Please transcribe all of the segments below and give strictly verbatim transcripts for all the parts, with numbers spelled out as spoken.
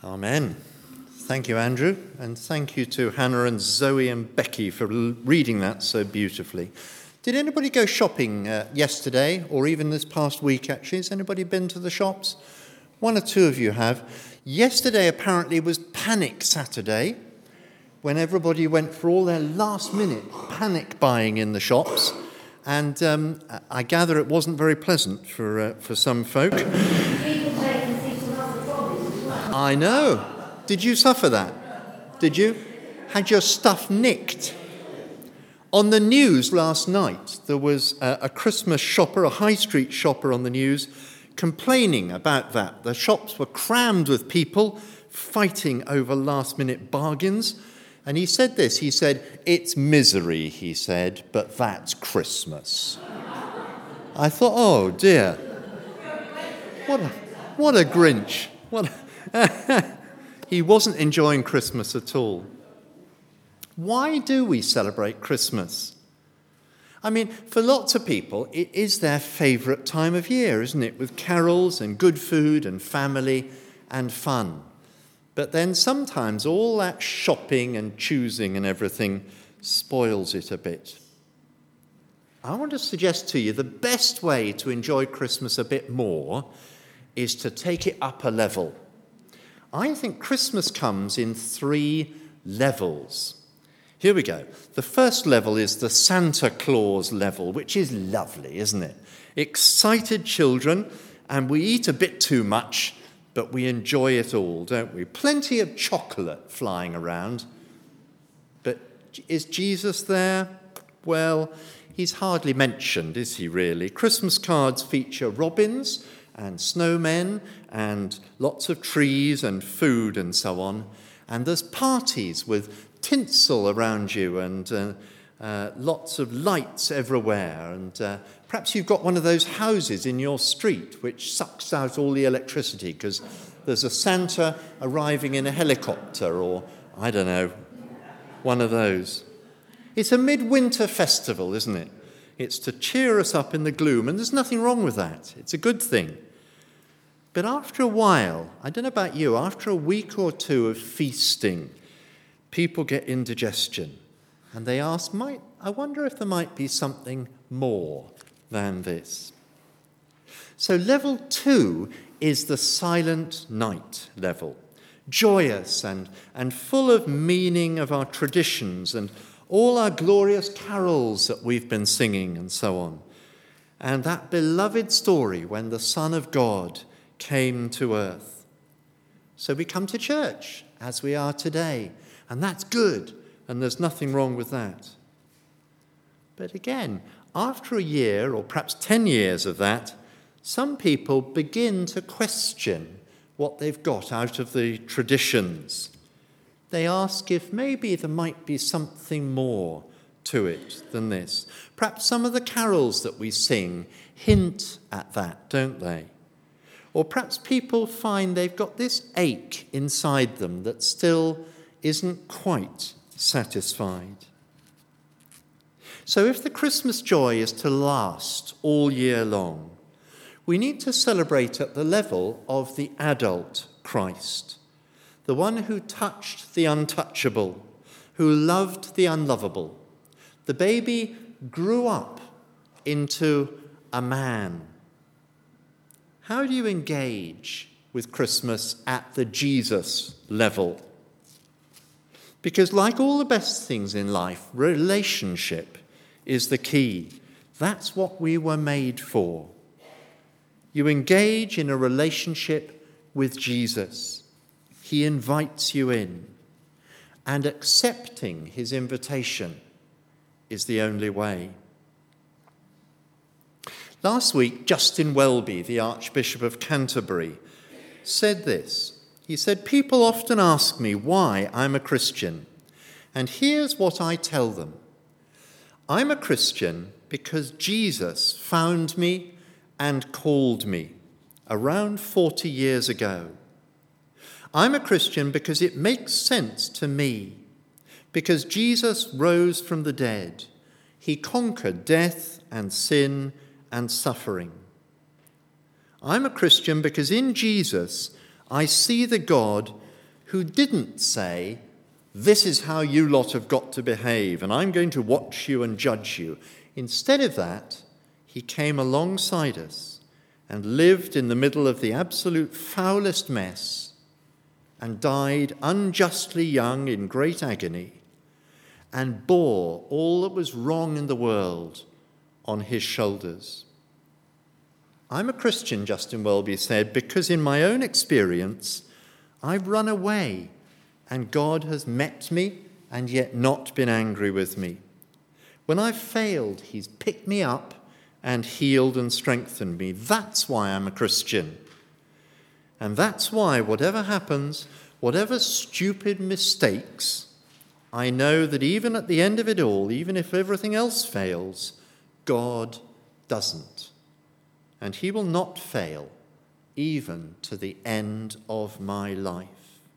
Amen. Thank you, Andrew, and thank you to Hannah and Zoe and Becky for l- reading that so beautifully. Did anybody go shopping uh, yesterday, or even this past week, actually? Has anybody been to the shops? One or two of you have. Yesterday, apparently, was Panic Saturday, when everybody went for all their last-minute panic buying in the shops, and um, I gather it wasn't very pleasant for uh, for some folk. I know. Did you suffer that? Did you? Had your stuff nicked? On the news last night, there was a, a Christmas shopper, a high street shopper on the news, complaining about that. The shops were crammed with people fighting over last-minute bargains. And he said this, he said, "It's misery," he said, "but that's Christmas." I thought, oh dear. What a, what a Grinch. What a He wasn't enjoying Christmas at all. Why do we celebrate Christmas? I mean, for lots of people, it is their favourite time of year, isn't it? With carols and good food and family and fun. But then sometimes all that shopping and choosing and everything spoils it a bit. I want to suggest to you the best way to enjoy Christmas a bit more is to take it up a level. I think Christmas comes in three levels. Here we go. The first level is the Santa Claus level, which is lovely, isn't it? Excited children, and we eat a bit too much, but we enjoy it all, don't we? Plenty of chocolate flying around. But is Jesus there? Well, he's hardly mentioned, is he really? Christmas cards feature robins and snowmen and lots of trees and food and so on. And there's parties with tinsel around you and uh, uh, lots of lights everywhere. And uh, perhaps you've got one of those houses in your street which sucks out all the electricity because there's a Santa arriving in a helicopter or, I don't know, one of those. It's a midwinter festival, isn't it? It's to cheer us up in the gloom, and there's nothing wrong with that. It's a good thing. But after a while, I don't know about you, after a week or two of feasting, people get indigestion. And they ask, might, I wonder if there might be something more than this. So level two is the silent night level. Joyous and, and full of meaning of our traditions and all our glorious carols that we've been singing and so on. And that beloved story when the Son of God came to earth. So we come to church as we are today, and that's good, and there's nothing wrong with that. But again, after a year or perhaps ten years of that, some people begin to question what they've got out of the traditions. They ask if maybe there might be something more to it than this. Perhaps some of the carols that we sing hint at that, don't they? Or perhaps people find they've got this ache inside them that still isn't quite satisfied. So if the Christmas joy is to last all year long, we need to celebrate at the level of the adult Christ, the one who touched the untouchable, who loved the unlovable. The baby grew up into a man. How do you engage with Christmas at the Jesus level? Because like all the best things in life, relationship is the key. That's what we were made for. You engage in a relationship with Jesus. He invites you in. And accepting his invitation is the only way. Last week, Justin Welby, the Archbishop of Canterbury, said this. He said, "People often ask me why I'm a Christian, and here's what I tell them. I'm a Christian because Jesus found me and called me around forty years ago. I'm a Christian because it makes sense to me, because Jesus rose from the dead. He conquered death and sin and suffering. I'm a Christian because in Jesus I see the God who didn't say, "This is how you lot have got to behave, and I'm going to watch you and judge you." Instead of that, he came alongside us and lived in the middle of the absolute foulest mess and died unjustly young in great agony and bore all that was wrong in the world on his shoulders. I'm a Christian, Justin Welby said, because in my own experience, I've run away and God has met me and yet not been angry with me. When I've failed, he's picked me up and healed and strengthened me. That's why I'm a Christian. And that's why whatever happens, whatever stupid mistakes, I know that even at the end of it all, even if everything else fails, God doesn't. And he will not fail even to the end of my life.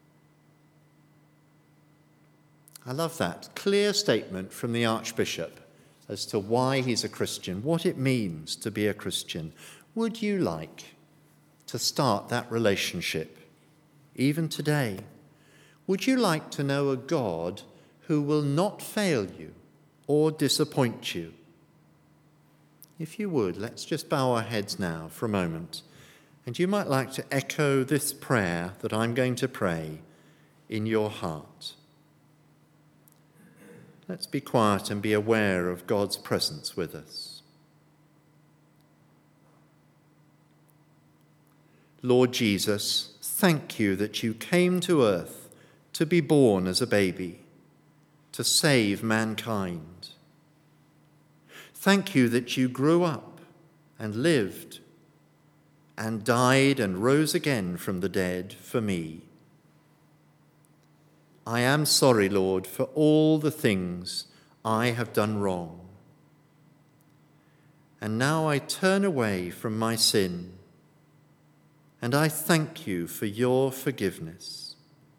I love that clear statement from the Archbishop as to why he's a Christian, what it means to be a Christian. Would you like to start that relationship even today? Would you like to know a God who will not fail you or disappoint you? If you would, let's just bow our heads now for a moment. And you might like to echo this prayer that I'm going to pray in your heart. Let's be quiet and be aware of God's presence with us. Lord Jesus, thank you that you came to earth to be born as a baby, to save mankind. Thank you that you grew up and lived and died and rose again from the dead for me. I am sorry, Lord, for all the things I have done wrong. And now I turn away from my sin, and I thank you for your forgiveness.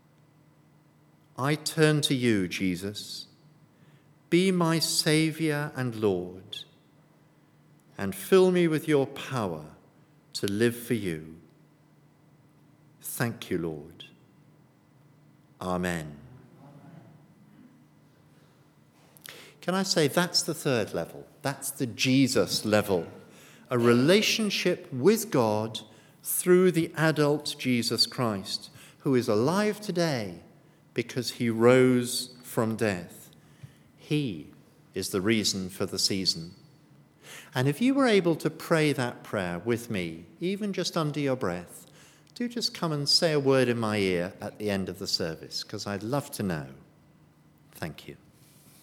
I turn to you, Jesus. Be my Saviour and Lord, and fill me with your power to live for you. Thank you, Lord. Amen. Can I say that's the third level? That's the Jesus level. A relationship with God through the adult Jesus Christ, who is alive today because he rose from death. He is the reason for the season. And if you were able to pray that prayer with me, even just under your breath, do just come and say a word in my ear at the end of the service, because I'd love to know. Thank you.